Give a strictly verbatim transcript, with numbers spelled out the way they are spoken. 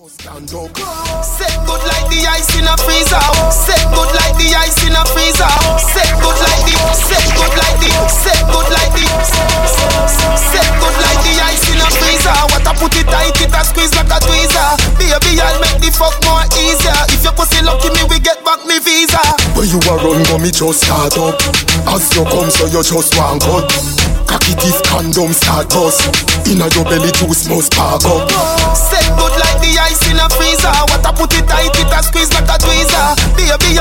Stand up. Set good like the ice in a freezer. Set good like the ice in a freezer. Set good like the. Set good like the. Set good like the. Set good like the ice in a freezer. What I put it tight, it a squeeze like a tweezer. Baby, I'll make the fuck more easier. If your pussy lucky me, we get back me visa. When you a run, go me just start up. As you come, so you just want cut. Cocky teeth, condom start us. Inna your belly, juice must spark up. Set good like the ice in a freezer. What I put it tight, it a squeeze like a tweezer. Baby,